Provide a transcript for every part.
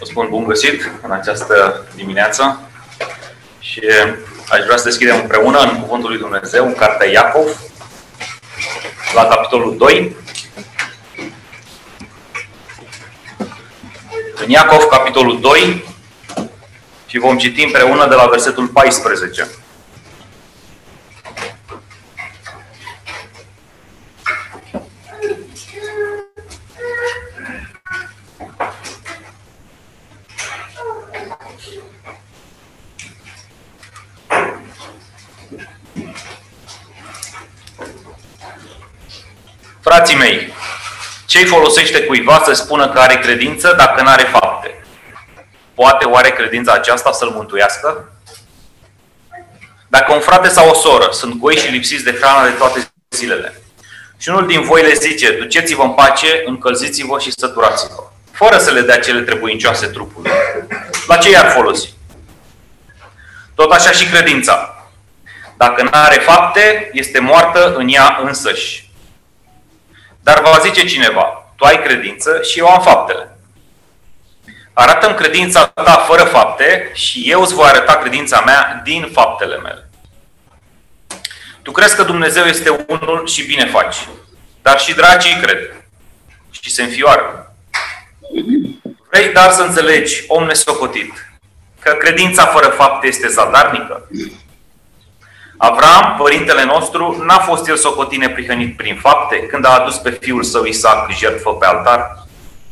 Vă spun bun găsit în această dimineață și aș vrea să deschidem împreună în Cuvântul lui Dumnezeu, în Cartea Iacov, la capitolul 2. În Iacov, capitolul 2, și vom citi împreună de la versetul 14. Frații mei, ce-i folosește cuiva să spună că are credință dacă n-are fapte? Poate oare credința aceasta să-l mântuiască? Dacă un frate sau o soră sunt goi și lipsiți de hrană de toate zilele și unul din voi le zice, duceți-vă în pace, încălziți-vă și săturați-vă, fără să le dea cele trebuincioase trupului, la ce i-ar folosi? Tot așa și credința. Dacă n-are fapte, este moartă în ea însăși. Dar va zice cineva, tu ai credință și eu am faptele. Arată-mi credința ta fără fapte și eu îți voi arăta credința mea din faptele mele. Tu crezi că Dumnezeu este unul și bine faci, dar și dracii cred și se înfioară. Vrei dar să înțelegi, om nesocotit, că credința fără fapte este zadarnică? Avram, părintele nostru, n-a fost el socotit neprihănit prin fapte când a adus pe fiul său Isaac jertfă pe altar?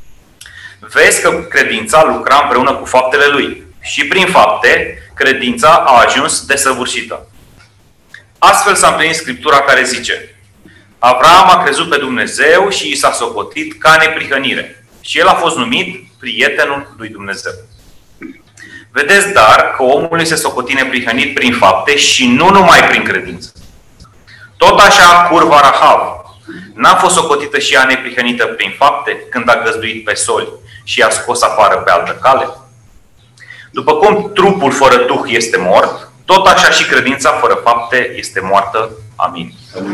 Vezi că credința lucra împreună cu faptele lui și prin fapte credința a ajuns desăvârșită. Astfel s-a împlinit Scriptura care zice, Avram a crezut pe Dumnezeu și i s-a socotit ca neprihănire și el a fost numit prietenul lui Dumnezeu. Vedeți, dar, că omul este socotit neprihănit prin fapte și nu numai prin credință. Tot așa, curva Rahav n-a fost socotită și ea neprihănită prin fapte când a găzduit pe soli și i-a scos afară pe altă cale? După cum trupul fără duh este mort, tot așa și credința fără fapte este moartă. Amin.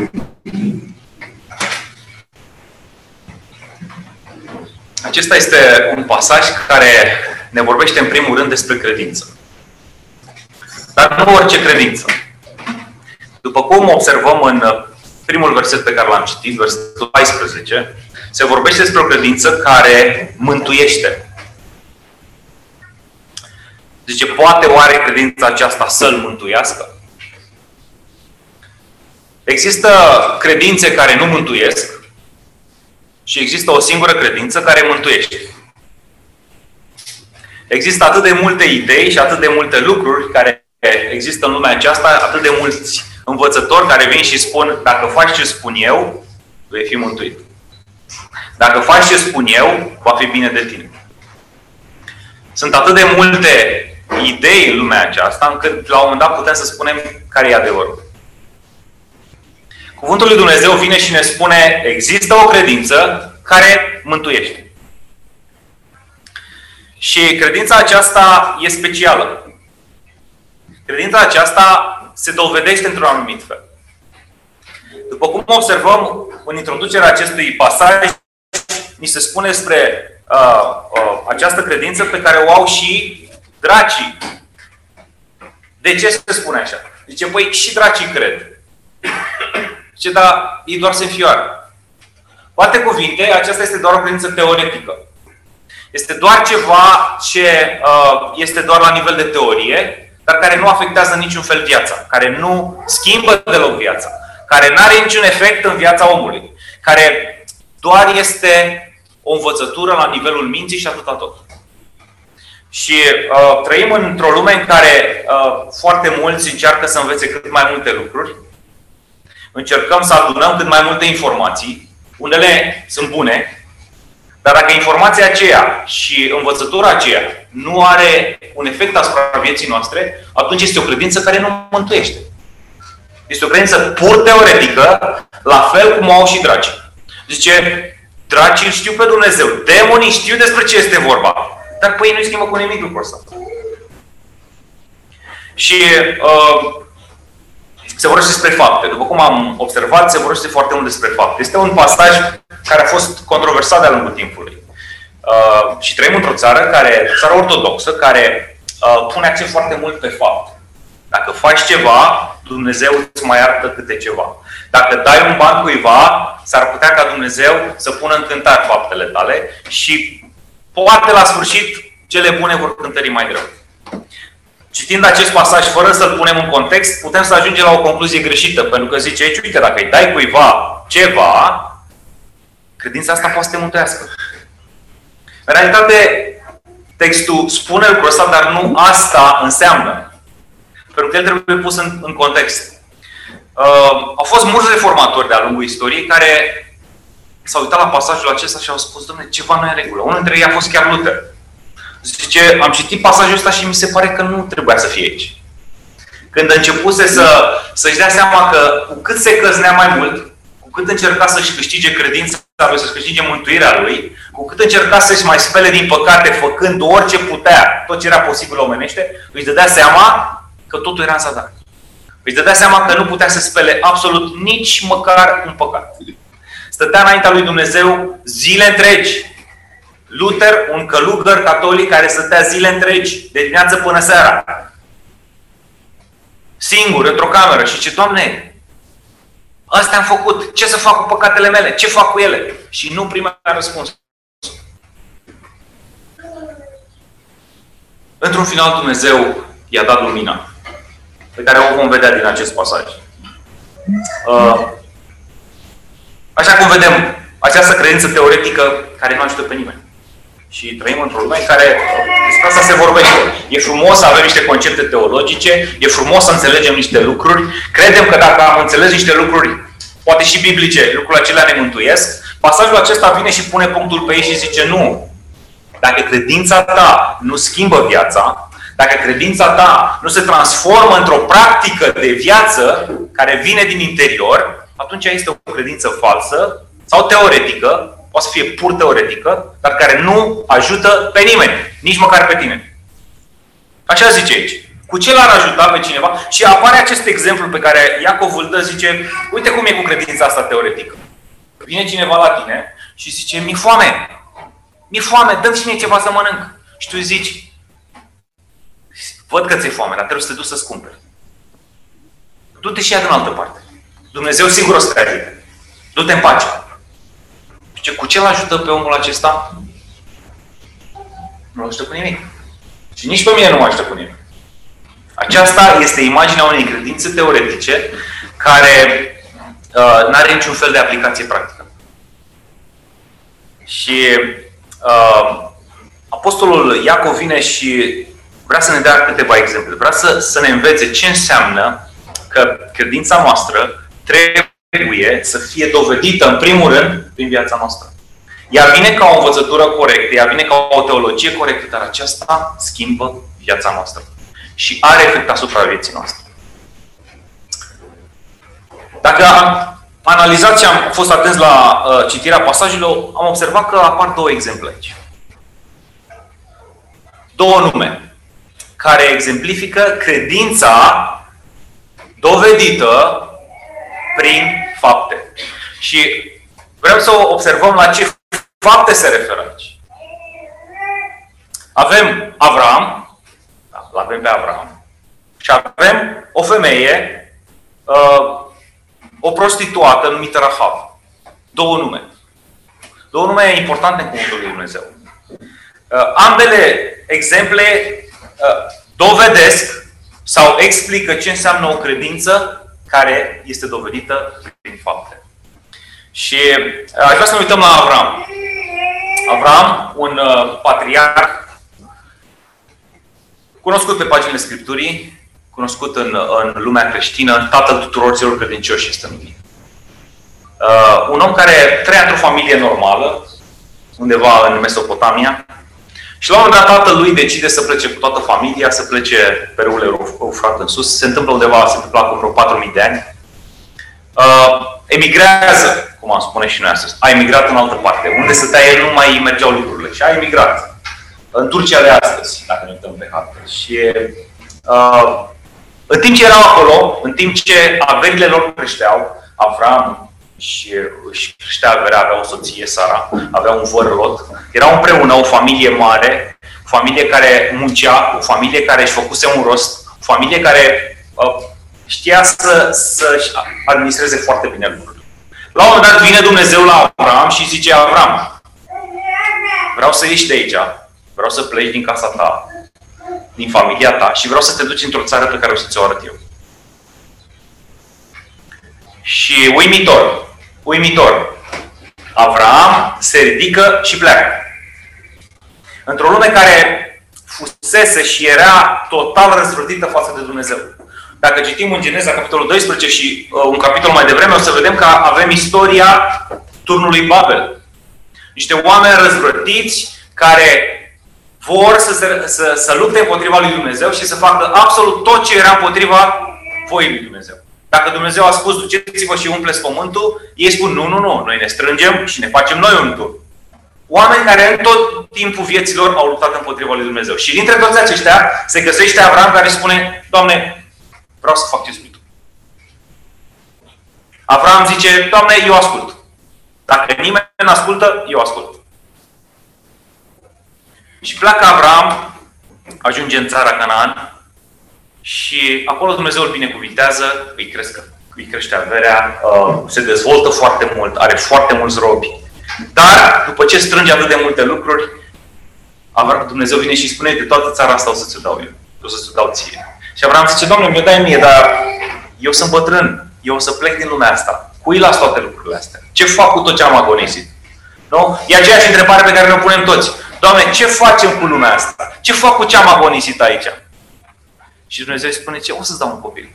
Acesta este un pasaj care ne vorbește în primul rând despre credință. Dar nu orice credință. După cum observăm în primul verset pe care l-am citit, versetul 14, se vorbește despre o credință care mântuiește. Zice, poate oare credința aceasta să-l mântuiască? Există credințe care nu mântuiesc și există o singură credință care mântuiește. Există atât de multe idei și atât de multe lucruri care există în lumea aceasta, atât de mulți învățători care vin și spun, dacă faci ce spun eu, vei fi mântuit. Dacă faci ce spun eu, va fi bine de tine. Sunt atât de multe idei în lumea aceasta, încât la un moment dat putem să spunem care e adevărul. Cuvântul lui Dumnezeu vine și ne spune, există o credință care mântuiește. Și credința aceasta e specială. Credința aceasta se dovedește într-un anumit fel. După cum observăm în introducerea acestui pasaj, ni se spune despre această credință pe care o au și dracii. De ce se spune așa? Zice, păi și dracii cred. Zice, dar ei doar se înfioară. Cu alte cuvinte, aceasta este doar o credință teoretică. Este doar ceva ce este doar la nivel de teorie, dar care nu afectează în niciun fel viața, care nu schimbă deloc viața, care nu are niciun efect în viața omului, care doar este o învățătură la nivelul minții și atâta tot. Și trăim într-o lume în care foarte mulți încearcă să învețe cât mai multe lucruri, încercăm să adunăm cât mai multe informații, unele sunt bune, dar dacă informația aceea și învățătura aceea nu are un efect asupra vieții noastre, atunci este o credință care nu mântuiește. Este o credință pur teoretică, la fel cum au și dracii. Zice, dracii știu pe Dumnezeu, demonii știu despre ce este vorba, dar pe ei nu-i schimbă cu nimic lucrul ăsta. Și se vorbește despre fapte. După cum am observat, se vorbește foarte mult despre fapte. Este un pasaj care a fost controversat de-a lungul timpului. Și trăim într-o țară ortodoxă, care pune accent foarte mult pe fapt. Dacă faci ceva, Dumnezeu îți mai iartă câte ceva. Dacă dai un ban cuiva, s-ar putea ca Dumnezeu să pună în cântar faptele tale și poate la sfârșit cele bune vor cântări mai greu. Citind acest pasaj fără să-l punem în context, putem să ajungem la o concluzie greșită, pentru că zice aici, uite, dacă îi dai cuiva ceva, credința asta poate să te mântuiască. În realitate, textul spune lucrul ăsta, dar nu asta înseamnă. Pentru că el trebuie pus în context. Au fost mulți reformatori de-a lungul istoriei care s-au uitat la pasajul acesta și au spus, Doamne, ceva nu e în regulă. Unul dintre ei a fost chiar Luther. Zice, am citit pasajul ăsta și mi se pare că nu trebuia să fie aici. Când începuse să-și dea seama că cu cât se căznea mai mult, cu cât încerca să-și câștige credința lui, să-și câștige mântuirea lui, cu cât încerca să-și mai spele din păcate, făcând orice putea, tot ce era posibil omenește, își dădea seama că totul era în zadar. Își dădea seama că nu putea să spele absolut nici măcar un păcat. Stătea înaintea lui Dumnezeu zile întregi. Luther, un călugăr catolic care stătea zile întregi, de dimineață până seara. Singur, într-o cameră și zice, Doamne, astea am făcut, ce să fac cu păcatele mele? Ce fac cu ele? Și nu primea răspuns. Într-un final Dumnezeu i-a dat lumina, pe care o vom vedea din acest pasaj. Așa cum vedem, această credință teoretică care nu ajută pe nimeni. Și trăim într-o lume în care despre asta se vorbește. E frumos să avem niște concepte teologice, e frumos să înțelegem niște lucruri. Credem că dacă am înțeles niște lucruri, poate și biblice, lucrurile acelea ne mântuiesc. Pasajul acesta vine și pune punctul pe ei și zice nu. Dacă credința ta nu schimbă viața, dacă credința ta nu se transformă într-o practică de viață care vine din interior, atunci este o credință falsă sau teoretică, poate să fie pur teoretică, dar care nu ajută pe nimeni, nici măcar pe tine. Așa zice aici. Cu ce l-ar ajuta pe cineva? Și apare acest exemplu pe care Iacov îl dă, zice, uite cum e cu credința asta teoretică. Vine cineva la tine și zice, mi-e foame. Mi-e foame, dă-mi și mie ceva să mănânc. Și tu zici, văd că ți-e foame, dar trebuie să te duci să-ți cumperi. Du-te și ia din altă parte. Dumnezeu sigur o să te ajute. Du-te în pace. Și cu ce l-ajută pe omul acesta? Nu l-ajută cu nimic. Și nici pe mine nu mă ajută cu nimic. Aceasta este imaginea unei credințe teoretice care nu are niciun fel de aplicație practică. Și Apostolul Iacov vine și vrea să ne dea câteva exemple. Vrea să ne învețe ce înseamnă că credința noastră trebuie să fie dovedită, în primul rând, prin viața noastră. Ea vine ca o învățătură corectă, ea vine ca o teologie corectă, dar aceasta schimbă viața noastră. Și are efect asupra vieții noastre. Dacă am analizat și am fost atenți la citirea pasajelor, am observat că apar două exemple aici. Două nume care exemplifică credința dovedită prin fapte. Și vreau să observăm la ce fapte se referă aici. Avem Avram, da, avem pe Avram, și avem o femeie, o prostituată numită Rahab. Două nume. Două nume importante în cuvântul lui Dumnezeu. Ambele exemple dovedesc sau explică ce înseamnă o credință care este dovedită prin fapte. Și aș vrea să ne uităm la Avram. Avram, un patriarh cunoscut pe paginile Scripturii, cunoscut în lumea creștină, tatăl tuturor celor credincioși este numit. Un om care trăia într-o familie normală, undeva în Mesopotamia, și la un moment dat tatăl lui decide să plece cu toată familia, să plece pe râul Eufrat în sus. Se întâmplă undeva, se întâmplă acum vreo 4.000 de ani. Emigrează, cum am spune și noi astăzi. A emigrat în altă parte. Unde stătea el nu mai mergeau lucrurile. Și a emigrat. În Turcia de astăzi, dacă ne uităm pe hartă. Și în timp ce erau acolo, în timp ce averile lor creșteau, Avram, și își creștea averea, avea o soție, Sara, avea un văr Lot. Erau împreună o familie mare, o familie care muncea, o familie care își făcuse un rost, o familie care știa să-și administreze foarte bine lucrurile. La un moment dat vine Dumnezeu la Avram și zice: Avram, vreau să ieși de aici, vreau să pleci din casa ta, din familia ta și vreau să te duci într-o țară pe care o să ți-o arăt eu. Și uimitor, Avram se ridică și pleacă. Într-o lume care fusese și era total răzvrătită față de Dumnezeu. Dacă citim în Geneza, capitolul 12 și un capitol mai devreme, o să vedem că avem istoria turnului Babel. Niște oameni răzvrătiți care vor să lupte împotriva lui Dumnezeu și să facă absolut tot ce era împotriva voii lui Dumnezeu. Dacă Dumnezeu a spus: duceți-vă și umpleți pământul, ei spun: nu, noi ne strângem și ne facem noi un turn. Oameni care în tot timpul vieților au luptat împotriva lui Dumnezeu. Și dintre toți aceștia se găsește Avram, care spune: Doamne, vreau să fac ce spui tu. Avram zice: Doamne, eu ascult. Dacă nimeni nu ascultă, eu ascult. Și pleacă Avram, ajunge în țara Canaan și acolo Dumnezeu îl binecuvintează, îi crește averea, se dezvoltă foarte mult, are foarte mulți robi. Dar, după ce strânge atât de multe lucruri, Dumnezeu vine și spune: de toată țara asta o să ți-o dau eu. O să ți-o dau ție. Și Avram zice: Doamne, mi-o dai mie, dar eu sunt bătrân. Eu o să plec din lumea asta. Cui las toate lucrurile astea? Ce fac cu tot ce am agonisit? Nu? E aceeași întrebare pe care ne-o punem toți. Doamne, ce facem cu lumea asta? Ce fac cu ce am agonisit aici? Și Dumnezeu îi spune: ce? O să-ți dau un copil.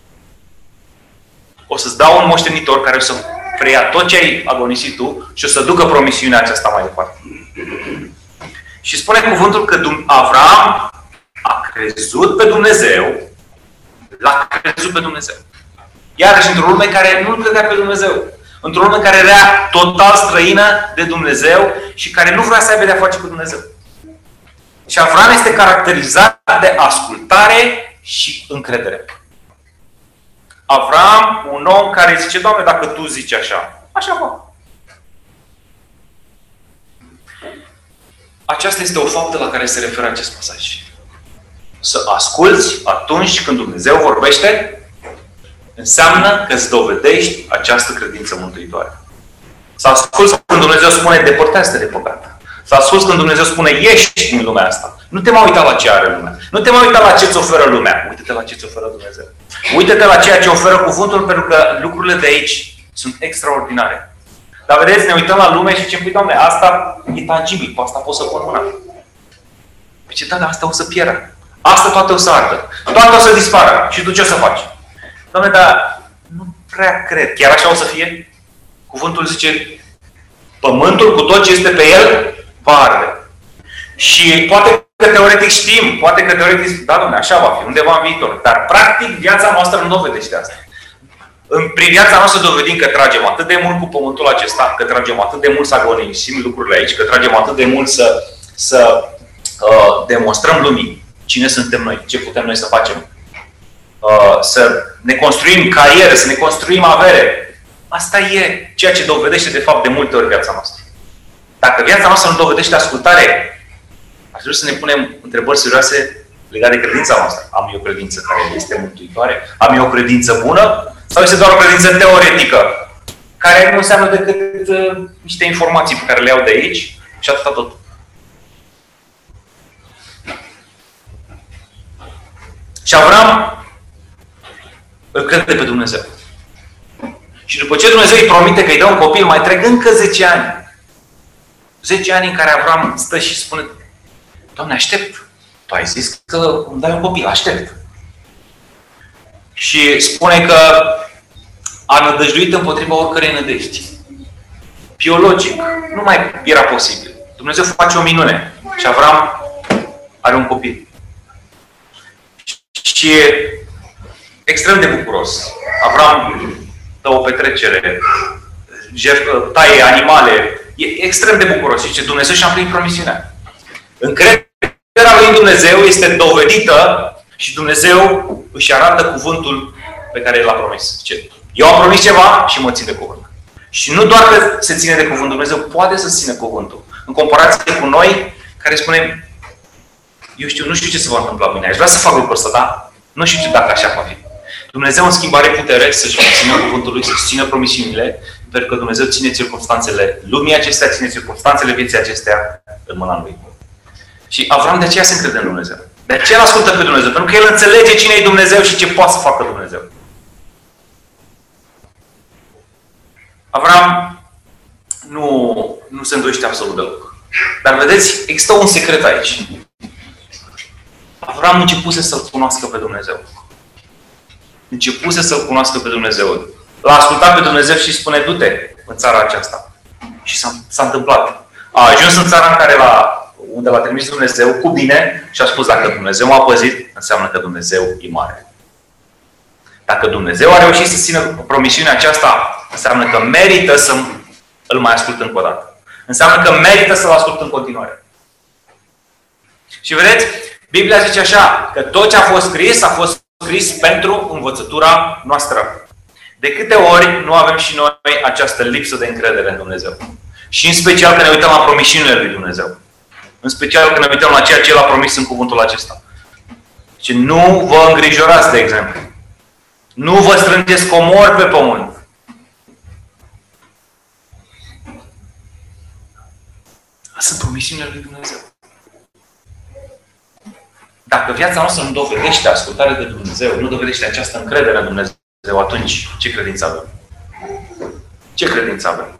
O să-ți dau un moștenitor care o să preia tot ce ai agonisit tu și o să ducă promisiunea aceasta mai departe. Și spune cuvântul că Avram a crezut pe Dumnezeu, l-a crezut pe Dumnezeu. Iarăși într-o lume care nu credea pe Dumnezeu. Într-o lume care era total străină de Dumnezeu și care nu vrea să aibă de-a face cu Dumnezeu. Și Avram este caracterizat de ascultare și încredere. Avram, un om care zice: Doamne, dacă Tu zici așa, așa fac. Aceasta este o faptă la care se referă acest pasaj. Să asculți atunci când Dumnezeu vorbește, înseamnă că îți dovedești această credință mântuitoare. Să asculți când Dumnezeu spune: depărtează-te de păcat. Să asculți când Dumnezeu spune: ieși din lumea asta. Nu te mai uita la ce are lumea. Nu te mai uita la ce îți oferă lumea. Uită-te la ce îți oferă Dumnezeu. Uită-te la ceea ce oferă cuvântul, pentru că lucrurile de aici sunt extraordinare. Dar vedeți, ne uităm la lume și zicem: păi, Doamne, asta e tangibil, cu asta pot să pun mâna. Păi ce, da, asta o să pierdă. Asta toate o să ardă. Toate o să dispară. Și tu ce o să faci? Doamne, dar nu prea cred. Chiar așa o să fie? Cuvântul zice: pământul cu tot ce este pe el va arde. Și poate că teoretic știm, poate că teoretic, da, Doamne, așa va fi, undeva în viitor. Dar practic viața noastră nu dovedește asta. Prin viața noastră dovedim că tragem atât de mult cu pământul acesta, că tragem atât de mult să agonisim lucrurile aici, că tragem atât de mult să demonstrăm lumii cine suntem noi, ce putem noi să facem. Să ne construim carieră, să ne construim avere. Asta e ceea ce dovedește de fapt de multe ori viața noastră. Dacă viața noastră nu dovedește ascultare, ar trebui să ne punem întrebări serioase legate de credința noastră. Am eu o credință care este mântuitoare? Am eu o credință bună? Sau este doar o credință teoretică, care nu înseamnă decât niște informații pe care le iau de aici și atâta tot? Și Avram îl crede pe Dumnezeu. Și după ce Dumnezeu îi promite că îi dă un copil, mai trec încă 10 ani. 10 ani în care Avram stă și spune: Doamne, aștept. Tu ai zis că îmi dai un copil, aștept. Și spune că a nădăjduit împotriva oricărei nădejdi. Biologic, nu mai era posibil. Dumnezeu face o minune. Și Avram are un copil. Și e extrem de bucuros. Avram dă o petrecere, taie animale. E extrem de bucuros. Și zice: Dumnezeu și-a împlinit promisiunea. Încrederea lui Dumnezeu este dovedită și Dumnezeu își arată cuvântul pe care l-a promis. Zice: eu am promis ceva și mă țin de cuvânt. Și nu doar că se ține de cuvântul Dumnezeu, poate să țină cuvântul. În comparație cu noi, care spunem, nu știu ce se va întâmpla mâine. Aș vrea să fac lucrul ăsta, dar nu știu dacă așa va fi. Dumnezeu, în schimb, are putere să-și țină cuvântul Lui, să-și țină promisiunile, pentru că Dumnezeu ține circumstanțele lumii acestea, ține circumstanțele vieții acestea în mâna Lui. Și Avram de aceea se încrede în Dumnezeu. De aceea îl ascultă pe Dumnezeu, pentru că el înțelege cine e Dumnezeu și ce poate să facă Dumnezeu. Avram nu se îndoiește absolut deloc. Dar vedeți, există un secret aici. Avram începuse să-L cunoască pe Dumnezeu. Începuse să-L cunoască pe Dumnezeu. L-a ascultat pe Dumnezeu și spune, du-te în țara aceasta. Și s-a întâmplat. A ajuns în țara în care unde l-a trimis Dumnezeu cu bine și a spus, dacă Dumnezeu m-a păzit, înseamnă că Dumnezeu e mare. Dacă Dumnezeu a reușit să țină promisiunea aceasta, înseamnă că merită să îl mai ascult încă o dată. Înseamnă că merită să-L ascult în continuare. Și vedeți, Biblia zice așa, că tot ce a fost scris pentru învățătura noastră. De câte ori nu avem și noi această lipsă de încredere în Dumnezeu? Și în special când ne uităm la promisiunile lui Dumnezeu. În special când ne uităm la ceea ce El a promis în cuvântul acesta. Și nu vă îngrijorați, de exemplu. Nu vă strângeți comori pe pământ. Asta sunt promisiunile lui Dumnezeu. Dacă viața noastră nu dovedește ascultare de Dumnezeu, nu dovedește această încredere în Dumnezeu, atunci ce credință avem? Ce credință avem?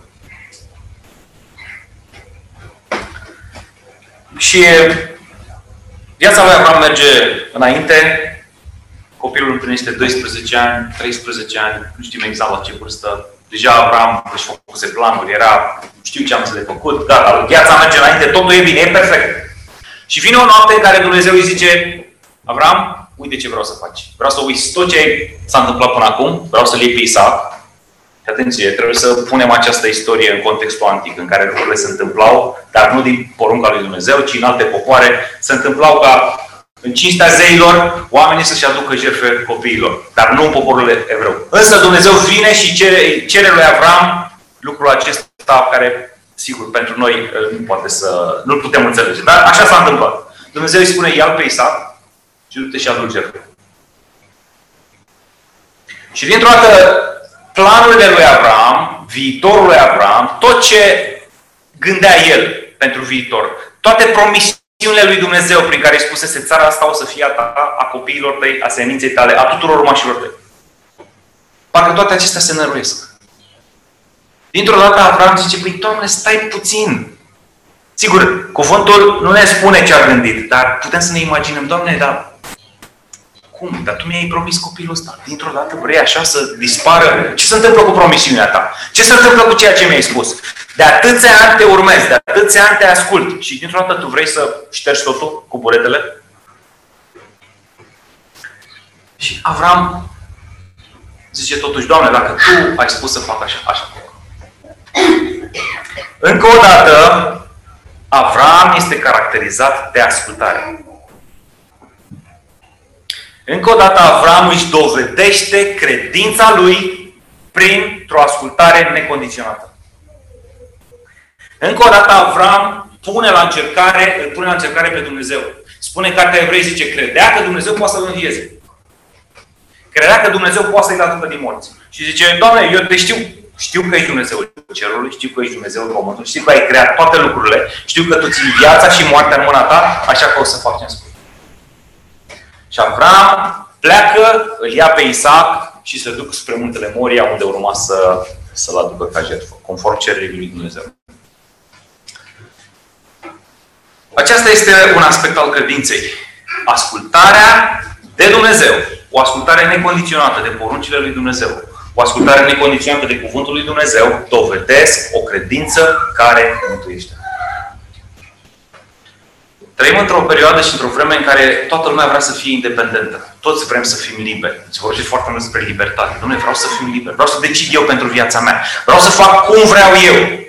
Și viața lui Avram merge înainte. Copilul împlinește 12 ani, 13 ani, nu știm exact la ce vârstă. Deja Avram își făcuse planuri, știu ce am să le făcut, gata, viața merge înainte, totul e bine, e perfect. Și vine o noapte în care Dumnezeu îi zice, Avram, uite ce vreau să faci. Vreau să uiți tot ce s-a întâmplat până acum, vreau să-l iei pe Isaac. Și atenție, trebuie să punem această istorie în contextul antic, în care lucrurile se întâmplau, dar nu din porunca lui Dumnezeu, ci în alte popoare, se întâmplau ca în cinstea zeilor, oamenii să-și aducă jertfe copiilor, dar nu în poporul evreu. Însă Dumnezeu vine și cere lui Avram lucrul acesta care, sigur, pentru noi nu-l putem înțelege. Dar așa s-a întâmplat. Dumnezeu îi spune, ia-l pe Isaac și du-te și adu-l jertfe. Și dintr-o dată, planurile lui Avram, viitorul lui Avram, tot ce gândea el pentru viitor, toate promisiunile lui Dumnezeu prin care îi spusese, țara asta o să fie a ta, a copiilor tăi, a seminței tale, a tuturor urmașilor tăi. Parcă toate acestea se năruiesc. Dintr-o dată Avram zice, păi, Doamne, stai puțin. Sigur, cuvântul nu ne spune ce a gândit, dar putem să ne imaginăm, Doamne, dar cum? Dar Tu mi-ai promis copilul ăsta. Dintr-o dată vrei așa să dispară? Ce se întâmplă cu promisiunea Ta? Ce se întâmplă cu ceea ce mi-ai spus? De atâția ani te urmez, de atâția ani te ascult și dintr-o dată Tu vrei să ștergi totul cu buretele? Și Avram zice totuși, Doamne, dacă Tu ai spus să fac așa, așa. Încă o dată, Avram este caracterizat de ascultare. Încă o dată Avram își dovedește credința lui printr-o ascultare necondiționată. Încă o dată Avram îl pune la încercare pe Dumnezeu. Spune Cartea Evrei, zice, credea că Dumnezeu poate să-l învieze. Credea că Dumnezeu poate să-i aducă din morți. Și zice, Doamne, eu te știu că ești Dumnezeul cerului, știu că ești Dumnezeul pământului, știu că ai creat toate lucrurile, știu că Tu ții viața și moartea în mâna Ta, așa că o să fac ce-mi spui. Și Avram pleacă, îl ia pe Isaac și se duc spre muntele Moria, unde urma să-l aducă ca jertfă, conform cererii lui Dumnezeu. Aceasta este un aspect al credinței. Ascultarea de Dumnezeu. O ascultare necondiționată de poruncile lui Dumnezeu. O ascultare necondiționată de cuvântul lui Dumnezeu dovedesc o credință care mântuiește. Trăim într-o perioadă și într-o vreme în care toată lumea vrea să fie independentă. Toți vrem să fim liberi. Se vorbește foarte mult despre libertate. Dom'le, vreau să fiu liber. Vreau să decid eu pentru viața mea. Vreau să fac cum vreau eu.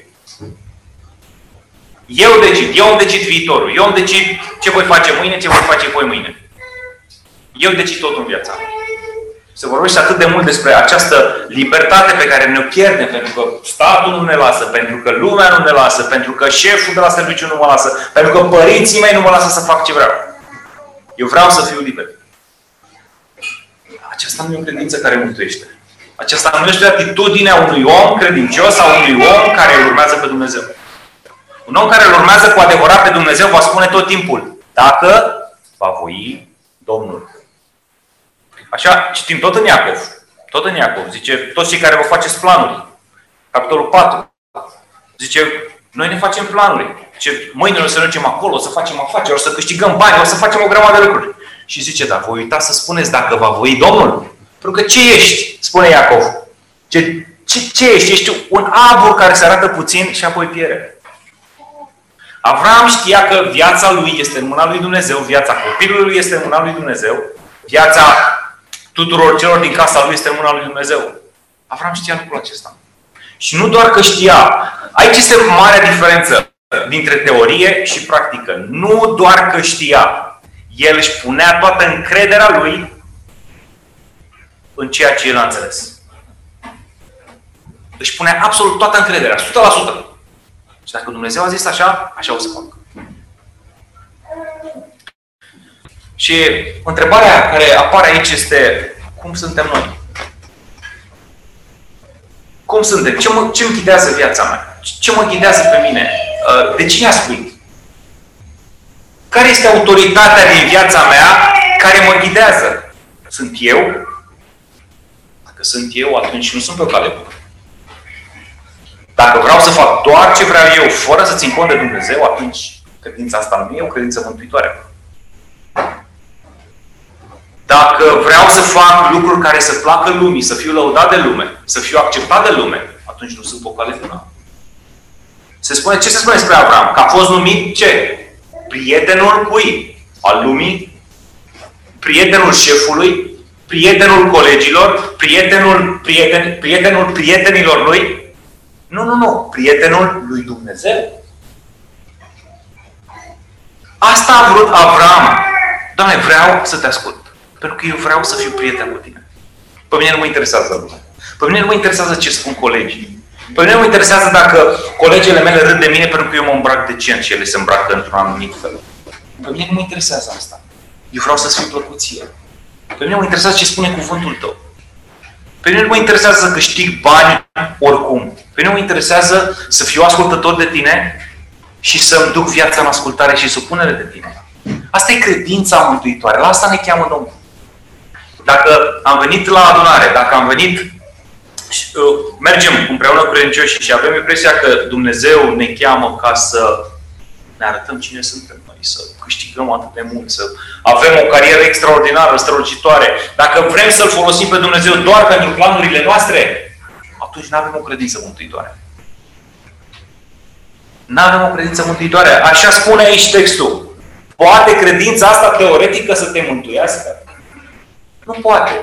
Eu decid. Eu îmi decid viitorul. Eu îmi decid ce voi face mâine, ce voi face voi mâine. Eu decid tot în viața mea. Se vorbește atât de mult despre această libertate pe care ne-o pierdem, pentru că statul nu ne lasă, pentru că lumea nu ne lasă, pentru că șeful de la serviciu nu mă lasă, pentru că părinții mei nu mă lasă să fac ce vreau. Eu vreau să fiu liber. Aceasta nu e o credință care mântuiește. Aceasta nu este atitudinea unui om credincios sau unui om care îl urmează pe Dumnezeu. Un om care îl urmează cu adevărat pe Dumnezeu va spune tot timpul: dacă va voi Domnul. Așa citim tot în Iacov. Tot în Iacov. Zice, toți cei care vă faceți planuri. Capitolul 4. Zice, noi ne facem planuri. Zice, mâine o să mergem acolo, o să facem afaceri, o să câștigăm bani, o să facem o grămadă de lucruri. Și zice, dar voi uitați să spuneți dacă va voi Domnul. Pentru că ce ești? Spune Iacov. Ce ești? Ești un abur care se arată puțin și apoi pierde. Avram știa că viața lui este în mâna lui Dumnezeu, viața copilului lui este în mâna lui Dumnezeu, viața tuturor celor din casa lui este în mâna lui Dumnezeu. Avram știa lucrul acesta. Și nu doar că știa. Aici este marea diferență dintre teorie și practică. Nu doar că știa. El își punea toată încrederea lui în ceea ce el a înțeles. Își punea absolut toată încrederea, 100%. Și dacă Dumnezeu a zis așa, așa o să fac. Și întrebarea care apare aici este: cum suntem noi? Cum suntem? Ce îmi ghidează viața mea? Ce mă ghidează pe mine? De cine ascult? Care este autoritatea din viața mea care mă ghidează? Sunt eu? Dacă sunt eu, atunci nu sunt pe o cale bună. Dacă vreau să fac doar ce vreau eu, fără să țin cont de Dumnezeu, atunci credința asta nu e o credință mântuitoare. Dacă vreau să fac lucruri care să placă lumii, să fiu lăudat de lume, să fiu acceptat de lume, atunci nu sunt pe o cale bună. Ce se spune despre Avram? Că a fost numit ce? Prietenul cui? Al lumii? Prietenul șefului? Prietenul colegilor? Prietenul prietenilor lui? Nu. Prietenul lui Dumnezeu. Asta a vrut Avram. Doamne, vreau să te ascult. Pentru că eu vreau să fiu prieten cu tine. Pe mine nu mă interesează lumea. Pe mine nu mă interesează ce spun colegii. Pe mine nu mă interesează dacă colegele mele râd de mine pentru că eu mă îmbrac decent și ele se îmbracă într-un anumit fel. Pe mine nu mă interesează asta. Eu vreau să-ți fiu plăcut ție. Pe mine mă interesează ce spune cuvântul tău. Pe mine nu mă interesează să câștig bani oricum. Pe mine mă interesează să fiu ascultător de tine și să-mi duc viața în ascultare și supunere de tine. Asta e credința mântuitoare. La asta ne cheamă Domnul. Dacă am venit la adunare, dacă am venit, mergem împreună cu credincioșii și avem impresia că Dumnezeu ne cheamă ca să ne arătăm cine suntem noi, să câștigăm atât de mult, să avem o carieră extraordinară, strălucitoare. Dacă vrem să-L folosim pe Dumnezeu doar pentru planurile noastre, atunci nu avem o credință mântuitoare. Nu avem o credință mântuitoare. Așa spune aici textul. Poate credința asta teoretică să te mântuiască? Nu poate.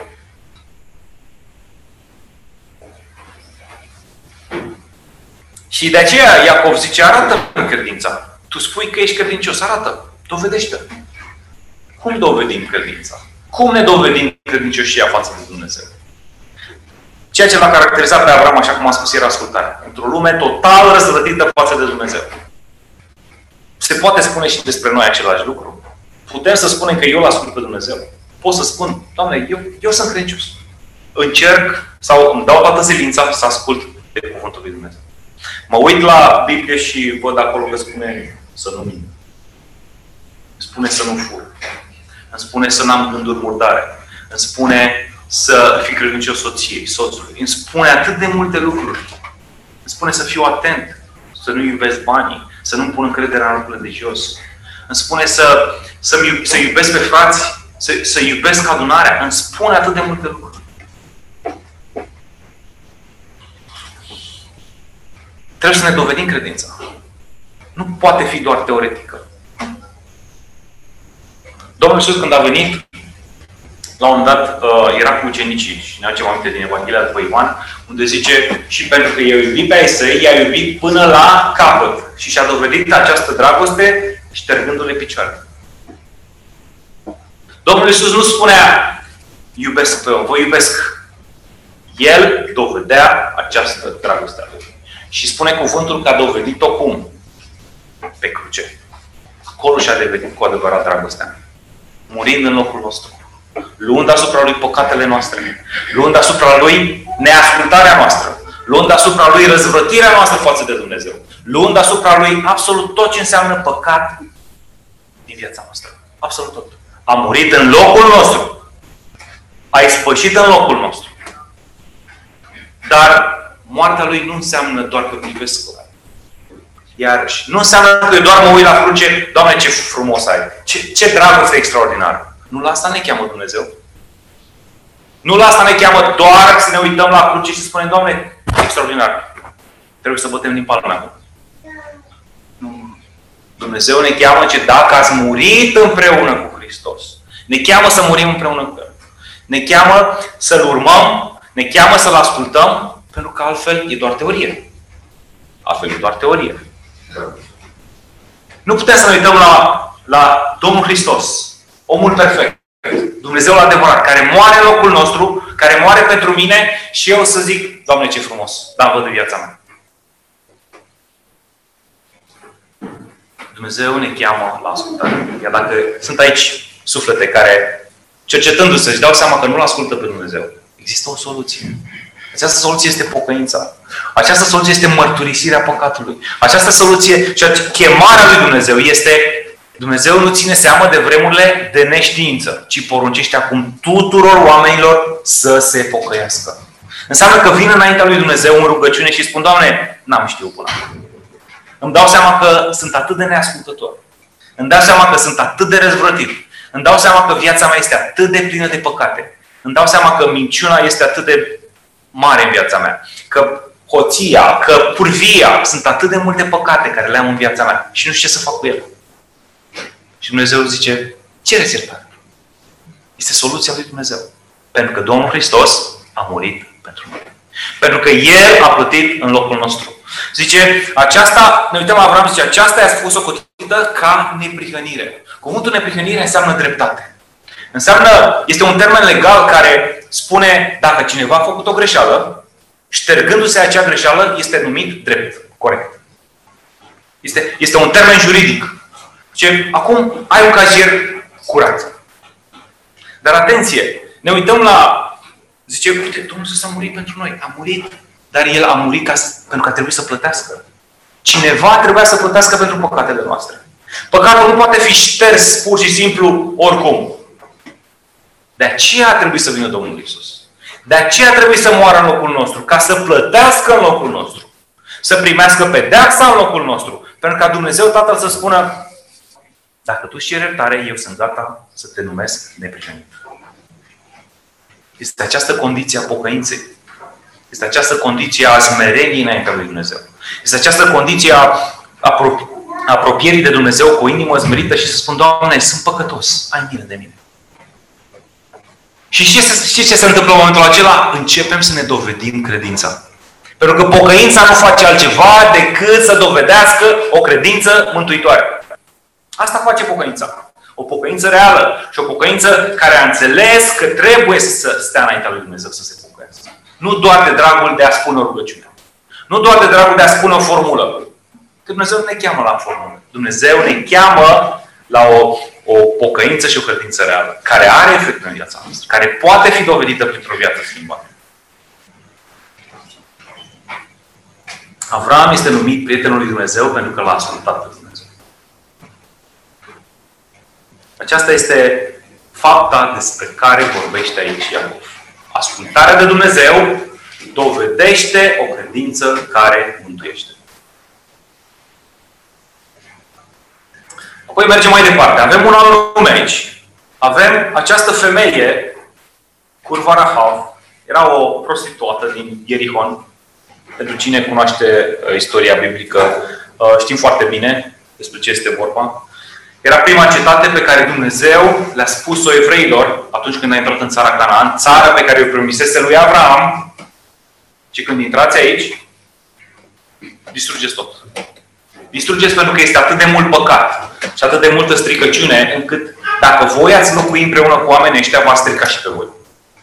Și de aceea Iacov zice, arată credința. Tu spui că ești credincios, arată. Dovedește. Cum dovedim credința? Cum ne dovedim credincioșia față de Dumnezeu? Ceea ce l-a caracterizat pe Avram, așa cum am spus, era ascultarea. Într-o lume total răzvrătită față de Dumnezeu. Se poate spune și despre noi același lucru. Putem să spunem că eu l-ascult pe Dumnezeu. Pot să spun, Doamne, eu sunt credincios. Încerc sau îmi dau toată silința să ascult de cuvântul lui Dumnezeu. Mă uit la Biblie și văd acolo că spune să nu mint. Spune să nu fur. Îmi spune să n-am gânduri murdare. Îmi spune să fii credincios soției, soțului. Îmi spune atât de multe lucruri. Îmi spune să fiu atent, să nu iubesc banii, să nu-mi pun încrederea în lucrurile de jos. Îmi spune să iubesc pe frați, să iubesc adunarea. Îmi spune atât de multe lucruri. Trebuie să ne dovedim credința. Nu poate fi doar teoretică. Domnul Iisus, când a venit, la un moment dat, era cu ucenicii și ne aducem aminte din Evanghelia după Ioan, unde zice, și pentru că i-a iubit pe ai săi, i-a iubit până la capăt. Și și-a dovedit această dragoste ștergându-le picioarele. Domnul Iisus nu spunea, iubesc pe om, vă iubesc. El dovedea această dragoste a lui. Și spune cuvântul că a dovedit-o cum? Pe cruce. Acolo și-a dovedit cu adevărat dragostea. Murind în locul nostru. Luând asupra lui păcatele noastre. Luând asupra lui neascultarea noastră. Luând asupra lui răzvrătirea noastră față de Dumnezeu. Luând asupra lui absolut tot ce înseamnă păcat din viața noastră. Absolut tot. A murit în locul nostru. A ispășit în locul nostru. Dar moartea lui nu înseamnă doar că privesc. Iarăși, nu înseamnă că eu doar mă uit la cruce, Doamne, ce frumos ai. Ce dragoste extraordinară. Nu la asta ne cheamă Dumnezeu. Nu la asta ne cheamă doar să ne uităm la cruce și să spunem, Doamne, extraordinar. Trebuie să bătem din palma mea. Nu. Dumnezeu ne cheamă ce dacă ați murit împreună cu Hristos, ne cheamă să murim împreună cu El. Ne cheamă să-L urmăm, ne cheamă să-L ascultăm, pentru că altfel e doar teorie. Altfel e doar teorie. Nu putem să ne uităm la Domnul Hristos, omul perfect, Dumnezeul adevărat, care moare în locul nostru, care moare pentru mine și eu să zic, Doamne, ce frumos, dar văd în viața mea. Dumnezeu ne cheamă la ascultare. Iar dacă sunt aici suflete care, cercetându-se, își dau seama că nu-L ascultă pe Dumnezeu, există o soluție. Această soluție este pocăința. Această soluție este mărturisirea păcatului. Această soluție și chemarea lui Dumnezeu este: Dumnezeu nu ține seamă de vremurile de neștiință, ci poruncește acum tuturor oamenilor să se pocăiască. Înseamnă că vin înaintea lui Dumnezeu în rugăciune și spun, Doamne, n-am știut până acum. Îmi dau seama că sunt atât de neascultător. Îmi dau seama că sunt atât de răzvrătit. Îmi dau seama că viața mea este atât de plină de păcate. Îmi dau seama că minciuna este atât de mare în viața mea. Că hoția, că purvia, sunt atât de multe păcate care le am în viața mea. Și nu știu ce să fac cu ele. Și Dumnezeu zice, cereți iertare. Este soluția lui Dumnezeu. Pentru că Domnul Hristos a murit pentru noi. Pentru că El a plătit în locul nostru. Zice, aceasta, ne uităm la Avram, zice, aceasta i-a fost socotită ca neprihănire. Cuvântul neprihănire înseamnă dreptate. Înseamnă, este un termen legal care spune, dacă cineva a făcut o greșeală, ștergându-se acea greșeală, este numit drept. Corect. Este un termen juridic. Zice, acum ai un cazier curat. Dar atenție, ne uităm la, zice, uite, Domnul s-a murit pentru noi. A murit. Dar El a murit pentru că a trebuit să plătească. Cineva trebuia să plătească pentru păcatele noastre. Păcatul nu poate fi șters pur și simplu oricum. De aceea a trebuit să vină Domnul Iisus. De aceea a trebuit să moară în locul nostru. Ca să plătească în locul nostru. Să primească pedeapsa în locul nostru. Pentru ca Dumnezeu Tatăl să spună, dacă tu îți ceri iertare, eu sunt gata să te numesc neprihănit. Este această condiție a pocăinței. Este această condiție a smereniei înaintea lui Dumnezeu. Este această condiție a apropierii de Dumnezeu cu o inimă smerită și să spun, Doamne, sunt păcătos, ai milă de mine. Și știți ce se întâmplă în momentul acela? Începem să ne dovedim credința. Pentru că pocăința nu face altceva decât să dovedească o credință mântuitoare. Asta face pocăința. O pocăință reală și o pocăință care a înțeles că trebuie să stea înaintea lui Dumnezeu să se pocăiască. Nu doar de dragul de a spune o rugăciune. Nu doar de dragul de a spune o formulă. Că Dumnezeu nu ne cheamă la formulă. Dumnezeu ne cheamă la o pocăință și o credință reală. Care are efect în viața noastră. Care poate fi dovedită printr-o viață schimbată. Avram este numit prietenul lui Dumnezeu pentru că l-a ascultat pe Dumnezeu. Aceasta este fapta despre care vorbește aici Iacov. Ascultarea de Dumnezeu dovedește o credință care mântuiește. Apoi mergem mai departe. Avem un alt nume aici. Avem această femeie, Curva Rahav. Era o prostituată din Ierihon. Pentru cine cunoaște istoria biblică, știm foarte bine despre ce este vorba. Era prima cetate pe care Dumnezeu le-a spus-o evreilor atunci când a intrat în țara Canaan, țara pe care o promisese lui Avram. Și când intrați aici, distrugeți tot. Distrugeți pentru că este atât de mult păcat și atât de multă stricăciune, încât dacă voi ați locui împreună cu oamenii ăștia, v-ați stricat și pe voi.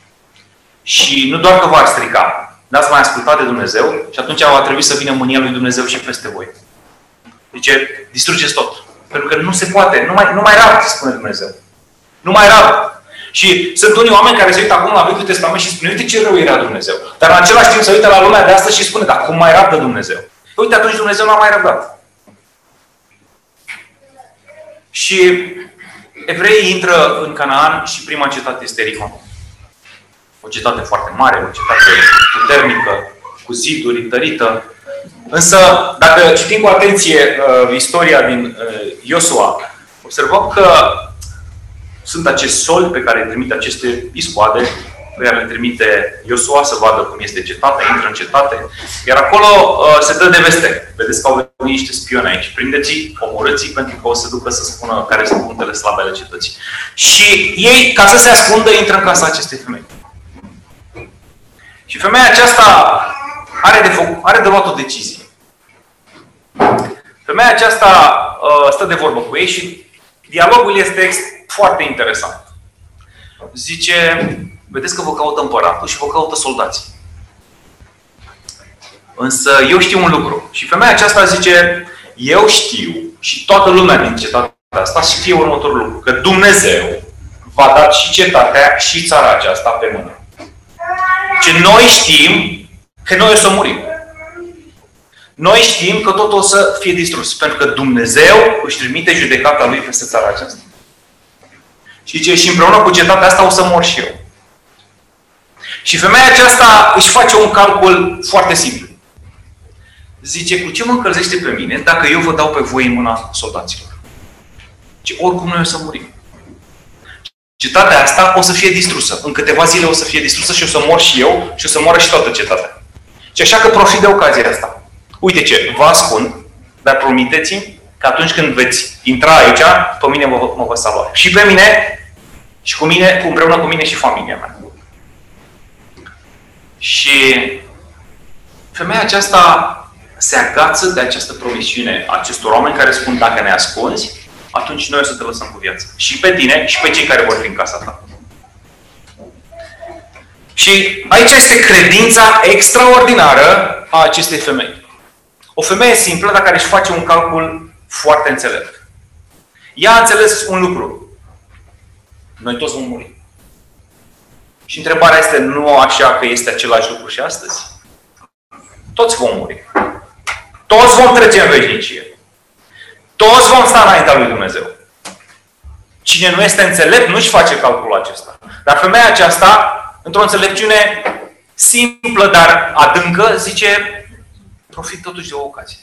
Și nu doar că v-ar strica, n-ați mai ascultat de Dumnezeu și atunci va trebui să vină mânia lui Dumnezeu și peste voi. Zice, distrugeți tot. Pentru că nu se poate, nu mai rab, spune Dumnezeu. Nu mai rab. Și sunt unii oameni care se uită acum la Vechiul Testament și spune, uite ce rău era Dumnezeu. Dar în același timp se uită la lumea de astăzi și spune, dar cum mai rabdă Dumnezeu? Uite, atunci Dumnezeu n-a mai răbdat. Și evreii intră în Canaan și prima cetate este Ierihon. O cetate foarte mare, o cetate puternică, cu ziduri, întărită. Însă, dacă citim cu atenție istoria din Iosua, observăm că sunt acești soli pe care îi trimite aceste iscoade, pe care le trimite Iosua să vadă cum este cetatea, intră în cetate. Iar acolo se dă de veste. Vedeți că au venit niște spioni aici. Prindeți-i, omorâți-i, pentru că o să ducă să spună care sunt punctele slabe ale cetății. Și ei, ca să se ascundă, intră în casa acestei femei. Și femeia aceasta are de luat o decizie. Femeia aceasta stă de vorbă cu ei și dialogul este foarte interesant. Zice, vedeți că vă caută împăratul și vă caută soldații. Însă eu știu un lucru. Și femeia aceasta zice, eu știu și toată lumea din cetatea asta știe următorul lucru. Că Dumnezeu va da și cetatea și țara aceasta pe mână. Ce noi știm că noi o să murim. Noi știm că totul o să fie distrus. Pentru că Dumnezeu își trimite judecata Lui peste țara aceasta. Și zice, și împreună cu cetatea asta o să mor și eu. Și femeia aceasta își face un calcul foarte simplu. Zice, cu ce mă încălzește pe mine dacă eu vă dau pe voi în mâna soldaților? Zice, oricum noi o să murim. Cetatea asta o să fie distrusă. În câteva zile o să fie distrusă și o să mor și eu și o să moară și toată cetatea. Și așa că profit de ocazia asta. Uite ce, vă ascund, dar promiteți-mi că atunci când veți intra aici, pe mine mă vă salva. Și pe mine, și cu mine, împreună cu mine și familia mea. Și femeia aceasta se agață de această promisiune a acestor oameni care spun, dacă ne ascunzi, atunci noi o să te lăsăm cu viață. Și pe tine, și pe cei care vor fi în casa ta. Și aici este credința extraordinară a acestei femei. O femeie simplă, dar care își face un calcul foarte înțelept. Ea a înțeles un lucru. Noi toți vom muri. Și întrebarea este, nu așa că este același lucru și astăzi? Toți vom muri. Toți vom trece în veșnicie. Toți vom sta înaintea lui Dumnezeu. Cine nu este înțelept, nu-și face calculul acesta. Dar femeia aceasta, într-o înțelepciune simplă, dar adâncă, zice, profit totuși de o ocazie.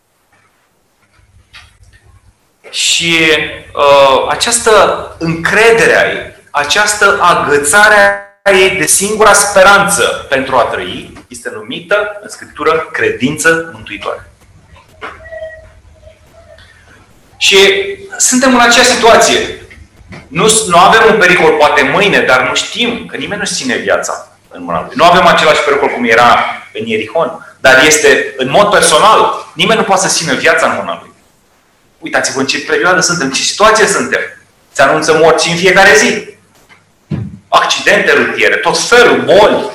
Și această încredere a ei, această agățare a ei de singura speranță pentru a trăi, este numită în Scriptură credință mântuitoare. Și suntem în aceeași situație. Nu avem un pericol poate mâine, dar nu știm că nimeni nu-și ține viața în mâna lui. Nu avem același pericol cum era în Ierihon, dar este în mod personal. Nimeni nu poate să țină viața în mâna lui. Uitați-vă în ce perioadă suntem, în ce situație suntem. Se anunță morți în fiecare zi. Accidente rutiere, tot felul, boli.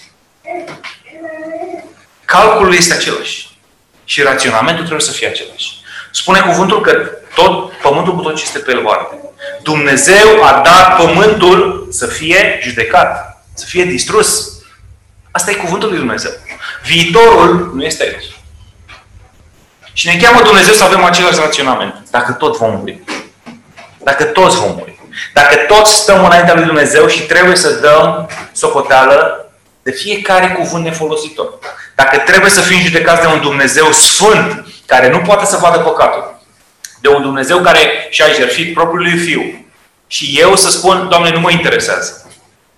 Calculul este același. Și raționamentul trebuie să fie același. Spune cuvântul că tot pământul cu tot ce este pe el va arde. Dumnezeu a dat pământul să fie judecat, să fie distrus. Asta e cuvântul lui Dumnezeu. Viitorul nu este aici. Și ne cheamă Dumnezeu să avem același raționament. Dacă tot vom muri. Dacă toți vom muri. Dacă toți stăm înaintea lui Dumnezeu și trebuie să dăm socoteală de fiecare cuvânt nefolositor. Dacă trebuie să fim judecați de un Dumnezeu sfânt, care nu poate să vadă păcatul, de un Dumnezeu care și-a jertfit propriul lui Fiu, și eu să spun, Doamne, nu mă interesează.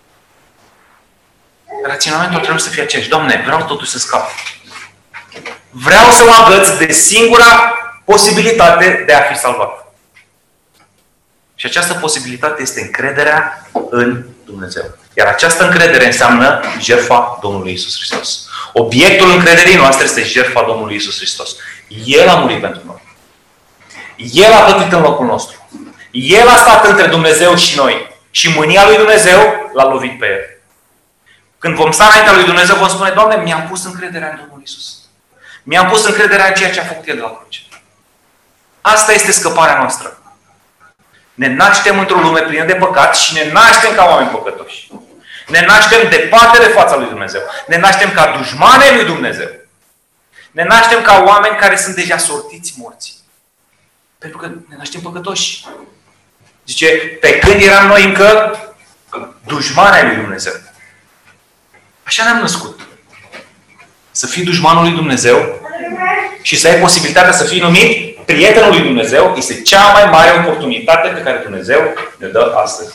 Raționamentul trebuie să fie același. Doamne, vreau totuși să scap. Vreau să mă agăț de singura posibilitate de a fi salvat. Și această posibilitate este încrederea în Dumnezeu. Iar această încredere înseamnă jertfa Domnului Iisus Hristos. Obiectul încrederii noastre este jertfa Domnului Iisus Hristos. El a murit pentru noi. El a plătit în locul nostru. El a stat între Dumnezeu și noi. Și mânia lui Dumnezeu l-a lovit pe el. Când vom sta înaintea lui Dumnezeu, vom spune, Doamne, mi-am pus încrederea în Domnul Iisus. Mi-am pus încrederea în ceea ce a făcut El de la cruce. Asta este scăparea noastră. Ne naștem într-o lume plină de păcat și ne naștem ca oameni păcătoși. Ne naștem departe de fața lui Dumnezeu. Ne naștem ca dușmani lui Dumnezeu. Ne naștem ca oameni care sunt deja sortiți morți. Pentru că ne naștem păcătoși. Zice, pe când eram noi încă dușmani lui Dumnezeu. Așa ne-am născut. Să fii dușmanul lui Dumnezeu și să ai posibilitatea să fii numit prietenul lui Dumnezeu este cea mai mare oportunitate pe care Dumnezeu ne dă astăzi.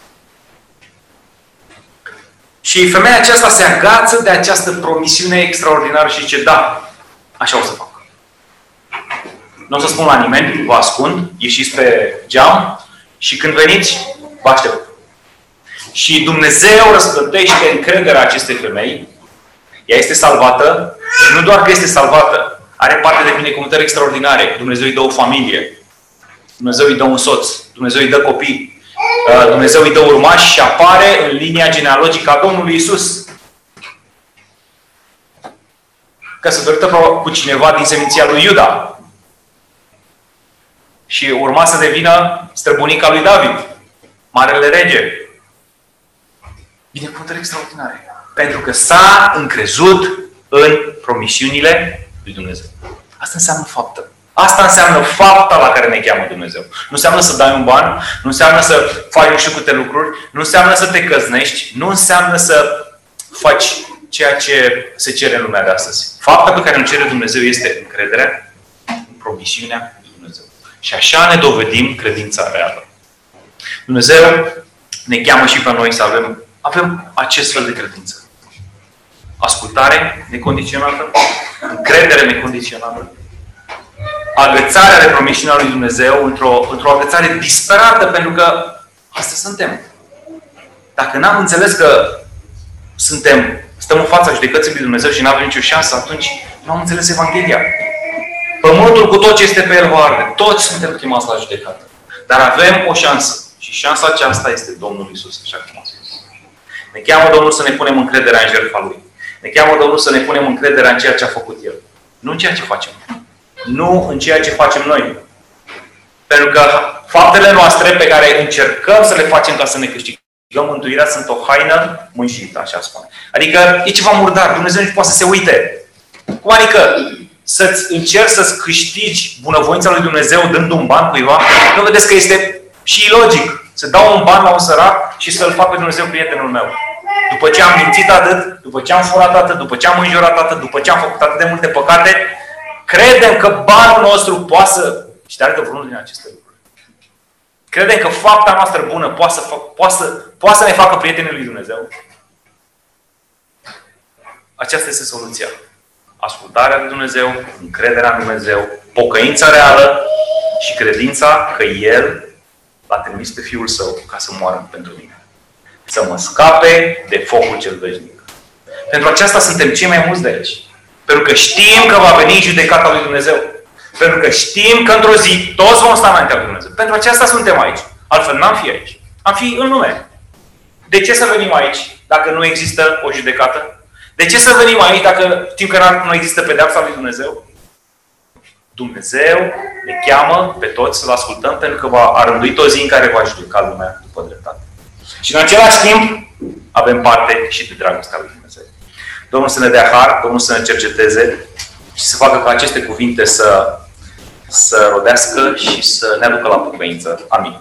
Și femeia aceasta se agață de această promisiune extraordinară și zice, da, așa o să fac. Nu o să spun la nimeni, vă ascund, ieșiți pe geam și când veniți, vă aștept. Și Dumnezeu răsplătește încrederea acestei femei. Ea este salvată și nu doar că este salvată, are parte de binecuvântări extraordinare. Dumnezeu îi dă o familie. Dumnezeu îi dă un soț. Dumnezeu îi dă copii. Dumnezeu îi dă urmași și apare în linia genealogică a Domnului Iisus. Căsătorită cu cineva din seminția lui Iuda. Și urma să devină străbunica lui David, marele rege. Binecuvântări extraordinare. Pentru că s-a încrezut în promisiunile lui Dumnezeu. Asta înseamnă faptă. Asta înseamnă fapta la care ne cheamă Dumnezeu. Nu înseamnă să dai un ban, nu înseamnă să faci nu știu câte lucruri, nu înseamnă să te căsnești, nu înseamnă să faci ceea ce se cere în lumea de astăzi. Fapta pe care îl cere Dumnezeu este încrederea în promisiunea lui Dumnezeu. Și așa ne dovedim credința reală. Dumnezeu ne cheamă și pe noi să avem acest fel de credință. Ascultare necondiționată, încredere necondiționată, agățarea de promisiunea lui Dumnezeu într-o agățare disperată, pentru că asta suntem. Dacă n-am înțeles că stăm în fața judecății lui Dumnezeu și nu avem nicio șansă, atunci nu am înțeles Evanghelia. Pământul cu tot ce este pe el va arde. Toți suntem chemați la judecată. Dar avem o șansă. Și șansa aceasta este Domnul Iisus, așa cum a spus. Ne cheamă Domnul să ne punem încrederea în jertfa Lui. Ne cheamă Domnul să ne punem încrederea în ceea ce a făcut El. Nu în ceea ce facem. Nu în ceea ce facem noi. Pentru că faptele noastre pe care încercăm să le facem ca să ne câștigăm mântuirea sunt o haină mânjită, așa spune. Adică e ceva murdar. Dumnezeu nu poate să se uite. Cum adică să-ți încerci să-ți câștigi bunăvoința lui Dumnezeu dând un ban cuiva? Nu vedeți că este și ilogic. Să dau un ban la un sărac și să-l fac pe Dumnezeu prietenul meu. După ce am mințit atât, după ce am furat atât, după ce am înjurat atât, după ce am făcut atât de multe păcate, credem că banul nostru poate să șteargă vreunul din aceste lucruri. Credem că fapta noastră bună poate să ne facă prietenii lui Dumnezeu. Aceasta este soluția. Ascultarea lui Dumnezeu, încrederea în Dumnezeu, pocăința reală și credința că El l-a trimis pe Fiul Său ca să moară pentru mine. Să mă scape de focul cel veșnic. Pentru aceasta suntem cei mai mulți de aici. Pentru că știm că va veni judecata lui Dumnezeu. Pentru că știm că într-o zi toți vom sta înaintea lui Dumnezeu. Pentru aceasta suntem aici. Altfel n-am fi aici. Am fi în lume. De ce să venim aici dacă nu există o judecată? De ce să venim aici dacă știm că nu există pedeapsa lui Dumnezeu? Dumnezeu ne cheamă pe toți să-L ascultăm pentru că va rânduit o zi în care va judeca lumea după dreptate. Și în același timp avem parte și de dragostea lui Dumnezeu. Domnul să ne dea har, Domnul să ne cerceteze și să facă ca aceste cuvinte să rodească și să ne aducă la pocăință. Amin.